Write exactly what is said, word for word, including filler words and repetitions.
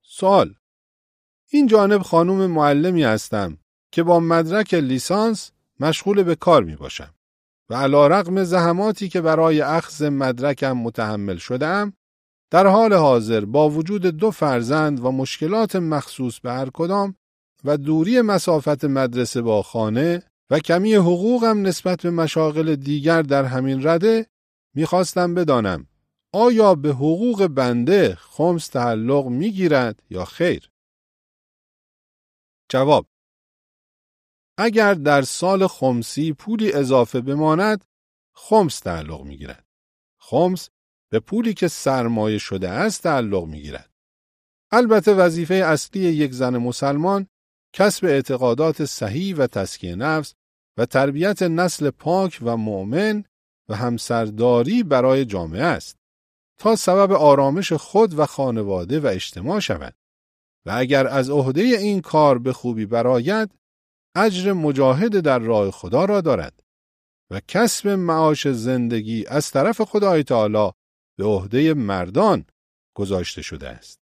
سوال: این جانب خانم معلمی هستم که با مدرک لیسانس مشغول به کار می باشم و علی‌رغم زحماتی که برای اخذ مدرکم متحمل شدم، در حال حاضر با وجود دو فرزند و مشکلات مخصوص به هر کدام و دوری مسافت مدرسه با خانه و کمی حقوقم نسبت به مشاغل دیگر در همین رده، میخواستم بدانم آیا به حقوق بنده خمس تعلق میگیرد یا خیر؟ جواب: اگر در سال خمسی پولی اضافه بماند، خمس تعلق میگیرد. خمس به پولی که سرمایه شده است تعلق میگیرد. البته وظیفه اصلی یک زن مسلمان کسب اعتقادات صحیح و تزکیه نفس و تربیت نسل پاک و مؤمن و همسرداری برای جامعه است تا سبب آرامش خود و خانواده و اجتماع شود و اگر از عهده این کار به خوبی برآید، اجر مجاهد در راه خدا را دارد و کسب معاش زندگی از طرف خدای تعالی به عهده مردان گذاشته شده است.